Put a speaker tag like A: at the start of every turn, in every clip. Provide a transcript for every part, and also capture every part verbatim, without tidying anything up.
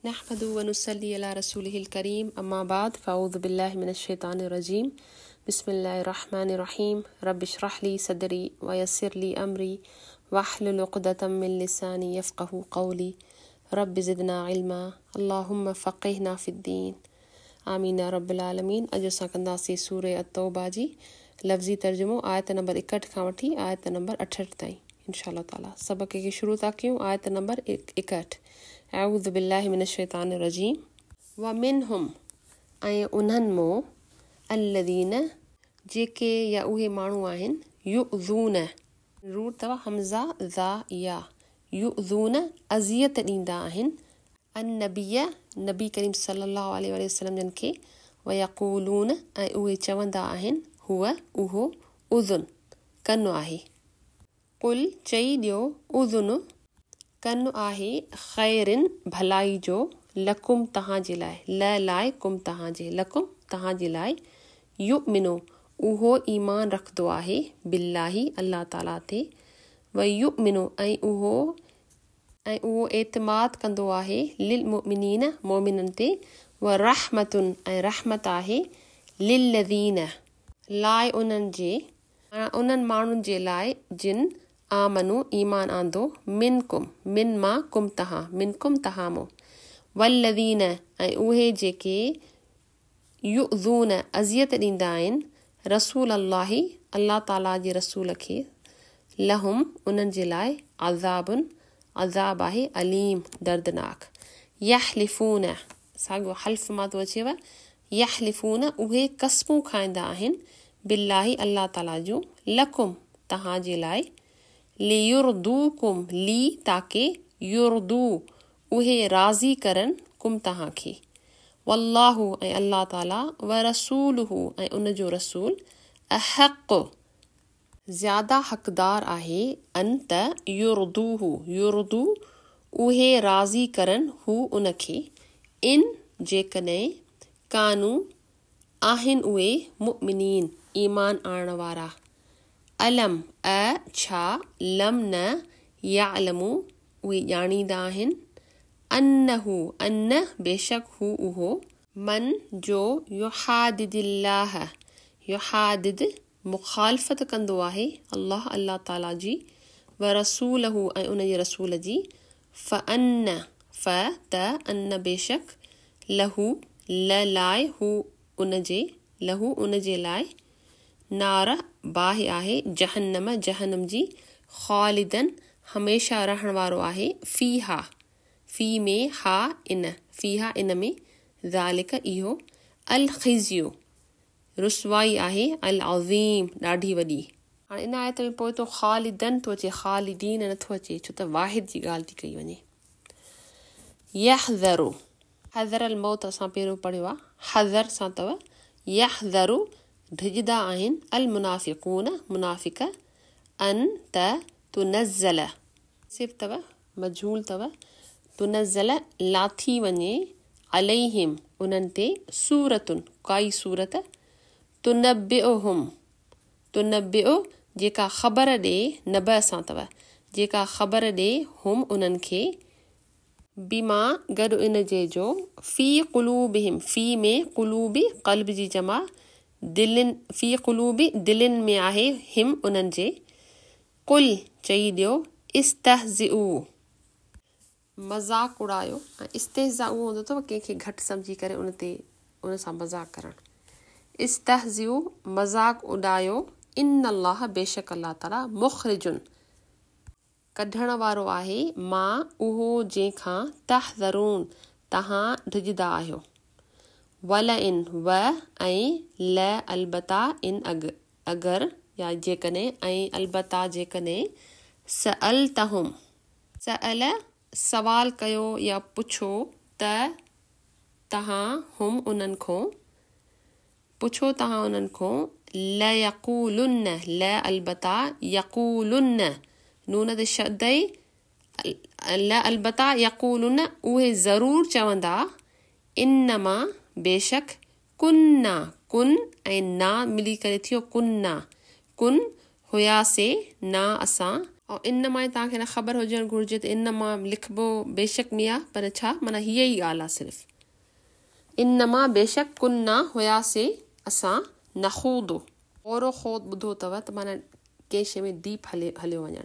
A: नहमदु व नुसल्ली अला रसूलिहिल करीम अम्मा बाद फ़अऊज़ु बिल्लाहि मिनश शैतानिर रजीम बिस्मिल्लाहिर रहमानिर रहीम रब्बि इश्रह ली सदरी व यस्सिर ली अमरी वहलुल उक़दतम मिन लिसानी यफ़क़हू क़ौली रब्बि ज़िदना इल्मा अल्लाहुम्मा फ़क़िहना फ़िद्दीन आमीन या रब्बिल आलमीन। अॼु असां कंदासीं सूरे अत-तौबा जी लफ़्ज़ी तर्जुमो आयत नंबर इकहठि खां वठी आयत नंबर अठहठि ताईं इंशाअल्लाह ताला। सबक़ खे शुरू था कयूं आयत नंबर इकहठि। अऊज़ु बिल्लाहि मिनश शैतानिर रजीम व मिनहुम ऐं उन्हनि मां अल्लज़ीन जेके या उहे माण्हू आहिनि युज़ून रूर अथव हमज़ा ज़ा या युज़ून अज़ियत ॾींदा आहिनि अन नबिय नबी करीम सल्लल्लाहु अलैहि वसल्लम जन खे व यक़ूलून ऐं उहे चवंदा आहिनि हुआ उहो उज़ुन कन आहे। कुल चई ॾियो उज़ुन कन आहे ख़ैरिन भलाई जो लकुम तव्हां जे लाइ ल लाइ कुम तव्हां जे लकुम तव्हां जे लाइ युमिनो उहो ईमान रखंदो आहे बिल्लाही अल्लाह ताला ते व युमिनो ऐं उहो ऐं उहो एतमाद कंदो आहे लिल मुमिनीन मोमिनन ते व रहमतुन ऐं रहमत आहे लिल्लज़ीन लाइ उन्हनि जे उन्हनि माण्हुनि जे लाइ जिन आमनु ईमान आंदो मिन कुम मिन मां कुम तहां मिन कुम तहां मो वल्लज़ीन ऐं उहे जेके युज़ून अज़ियत ॾींदा आहिनि रसूल अल्लाही अल्लाह ताला जे रसूल खे लहुम उन्हनि जे लाइ अज़ाबुन अज़ाब आहे अलीम दर्दनाक। यहलिफून साॻियो हल्फ मां थो अचेव यहलिफून उहे कसमूं खाईंदा आहिनि बिल्लाही अल्लाह ताला जूं लकुम तव्हां जे लाइ लियुर्दूकुम ली ताके युर्दू उहे राज़ी करन कुम तव्हां खे वल्लाहु ऐं अल्लाह ताला व रसूलुहु ऐं उन जो रसूल अहक़ ज़्यादा हक़दार आहे अन त युर्दूहु युर्दू उहे राज़ी करन हू उन खे इन जेकॾहिं कानू आहिनि उहे मुमिनीन ईमान आणण वारा अलम अ छा लम न यालमू उहे ॼाणींदा आहिनि अन्नहु अन्न बेशक हू उहो मन जो युहादिदिल्लाह युहादिद मुखालफ़त कंदो आहे अल्लाह अल्लाह ताला जी व रसूलहु ऐं उन जे रसूल जी फ़ अन्न फ़ त अन्न बेशक लहू ल लाइ हू उन जे लहू उन जे लाइ नार बाहि आहे जहन्नम जहन्नम जी ख़ालिदन हमेशा रहण वारो आहे फ़ीहा फ़ी में हा इन फ़ीहा इन में ज़ालिक इहो अल ख़िज़्यु रुसवाई आहे अल अज़ीम ॾाढी वॾी। हाणे इन आयत में पोइ थो ख़ालिदन थो अचे ख़ालिदीन नथो अचे छो त वाहिद जी ॻाल्हि थी कई वञे। यहज़रु हज़र अल मौत असां पहिरियों पढ़ियो आहे हज़र सां अथव यहज़रु ढिजदा आहिनि अल मुनाफ़िक़ून मुनाफ़िक़ अन त तुनज़्ज़ल सिर्फ़ अथव मजहूल अथव तुनज़्ज़ल लाथी वञे अलैहिम उन्हनि ते सूरतुन काई सूरत तुनब्बिउहुम तुनब्बिउ जेका ख़बर ॾे नब सां अथव जेका ख़बर ॾे हुम उन्हनि खे बिमा गॾु इन जे जो फ़ी क़ुलूबिहिम फ़ी में क़ुलूबी क़ल्ब जी जमा दिलिन फ़ी क़ुलूबी दिलिन में आहे हिम उन्हनि जे कुल चई ॾियो इस्तहज़िउ मज़ाक उड़ायो ऐं इस्तेहज़ा उहो हूंदो अथव कंहिंखे घटि सम्झी करे उन ते उन सां मज़ाक करणु इस्तहज़िउ मज़ाक उॾायो इन अल्लाह बेशक अल्लाह ताला मुख़रिजुन कढण वारो आहे मां उहो जंहिंखां तहज़रून तव्हां ढिजदा आहियो वल इन व ऐं ल अलबता इन अग अगरि या जेकॾहिं ऐं अलबता जेकॾहिं सअल तहुम सअल सवाल कयो या पुछो त तव्हां हुम उन्हनि खां पुछो तव्हां उन्हनि खां ल यक़ूलुन्न ल अलबता यक़ूलुन्न नून ते शदई ल अलबता यक़ूलुन्न उहे ज़रूर चवंदा इन्नमा बेशक कुन्ना कुन ऐं ना मिली करे थियो कुन्ना कुन हुयासे ना असां ऐं इन मां तव्हांखे न ख़बर हुजणु घुरिजे त इन मां लिखिबो बेशक में आहे, पर छा माना हीअ ई ॻाल्हि आहे सिर्फ़ु। इन मां बेशक कुन्ना हुयासीं असां नख़ूदो, ओरो ख़ोद ॿुधो अथव त माना कंहिं शइ में डीप हले हलियो वञणु।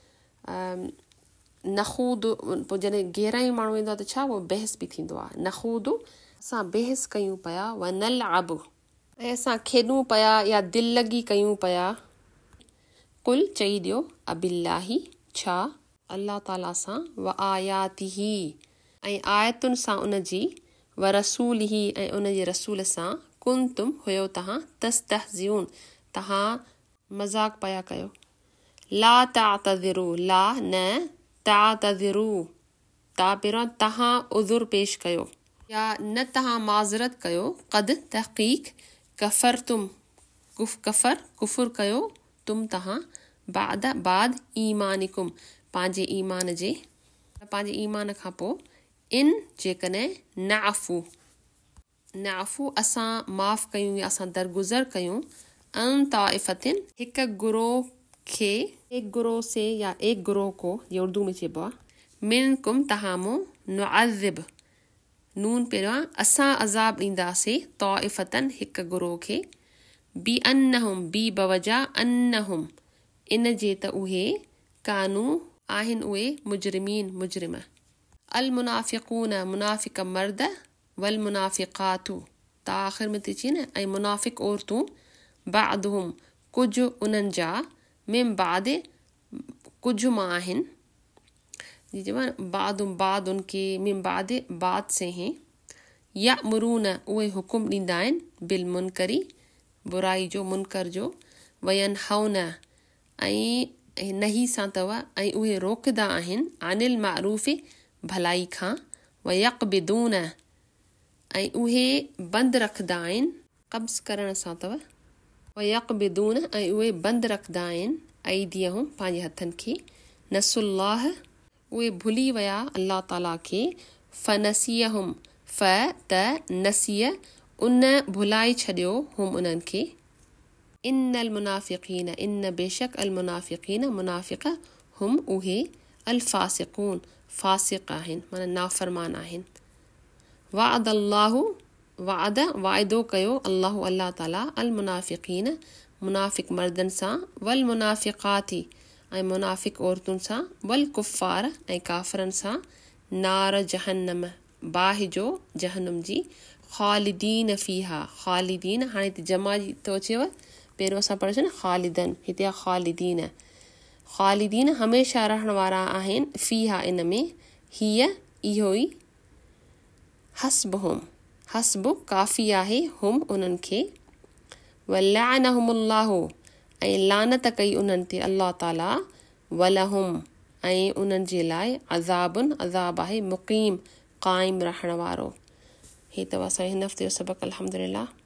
A: नख़ूद पोइ जॾहिं गहराई माण्हू ईंदो आहे त छा उहो बहस बि थींदो आहे। नख़ूद असां बहस कयूं पिया, व नलअब ऐं असां खेॾूं पिया या दिलि लॻी कयूं पिया। कुल चई ॾियो अबिल्लाही छा अल्लाह ताला सां, व आयातिही ऐं आयतुनि सां उनजी, व रसूलिही ऐं उनजे रसूल सां, कुंतुम हुयो तव्हां, तस्तहज़िऊन तव्हां मज़ाक पिया कयो। ला तातज़िरू ला न तातज़िरू ता पहिरियों तव्हां उज़ुर पेश कयो या न तव्हां माज़रत कयो। क़द तहक़ीक़ कफ़र तुम कुफ कफ़र कुफ़ुर कयो तुम तव्हां, बाद बाद ईमानिकुम पंहिंजे ईमान जे, पंहिंजे ईमान खां पोइ। इन जेकॾहिं नाफ़ू नाफ़ू असां माफ़ कयूं या असां दरगुज़र कयूं, अन ताइफ़तिन हिकु गुरोह खे, एक गुरोह से या एक गुरोह को, ये उर्दू में चइबो आहे। मिनकुम तव्हां मूं, नुअज़िब नून पहिरियों असां अज़ाब ॾींदासीं, ताइफ़तन हिकु गुरोह खे, बी अनहुम बी बवजा अनहुम इन जे त उहे, कानू आहिनि उहे, मुजरिमीन मुजरिम। अल मुनाफ़िक़ून मुनाफ़िक़ मर्द, वल मुनाफ़िक़ातु ता आख़िर में थी अचे न, ऐं मुनाफ़िक़ औरतूं, बादुहुम कुझु उन्हनि जा, मिम बाद कुझु मां आहिनि, बाद बाद उनके मिम बाद बाद से हैं, या मुरून उहे हुकुम ॾींदा आहिनि, बिल मुनकरी बुराई जो, मुनकर जो, वयन हौन ऐं नही सां अथव, ऐं उहे रोकंदा आहिनि, अनिल मारूफ़ी भलाई खां, वयक़बिदून ऐं उहे बंदि रखंदा आहिनि, कब्ज़ करण सां अथव, वयक़बिदून ऐं उहे बंदि रखंदा आहिनि, ऐदियहुम पंहिंजे हथनि खे, नसुल्लाह उहे भुली विया अल्लाह ताला खे, फ़नसियहुम फ त नसिय उन भुलाए छॾियो हुम उन्हनि खे। इन्नल मुनाफ़िक़ीन इन बेशक अल मुनाफ़िक़ीन मुनाफ़िक़, हुम उहे, अल फ़ासिक़ून फ़ासिक़ आहिनि माना नाफ़रमान आहिनि। वाद अल्लाहु वाद वाइदो कयो अल्लाहु अल्लाह ताला, अल मुनाफ़िक़ीन मुनाफ़िक़ मर्दन सां, वल मुनाफ़िक़ाती ऐं मुनाफ़िक़ औरतुनि सां, वल कुफ़ार ऐं काफ़रनि सां, नार जहन्नम बाहि जो जहन्नम जी, ख़ालिदीन फ़ीहा ख़ालिदीन हाणे हिते जमा जी थो अचेव, पहिरियों असां पढ़ियोसीं न ख़ालिदन, हिते आहे ख़ालिदीन ख़ालिदीन हमेशह रहण वारा आहिनि, फ़ीहा इन में, हीअ इहो ई, हस्बुहुम हस्बु काफ़ी आहे, हुम उन्हनि खे, वलअनहुमुल्लाहु ऐं लानत कई उन्हनि ते अल्लाह ताला, वलहुम ऐं उन्हनि जे लाइ, अज़ाबुन अज़ाब आहे, मुक़ीम क़ाइम रहण वारो। हे अथव असांजे हिन हफ़्ते जो सबक़। अल्हम्दुलिल्लाह।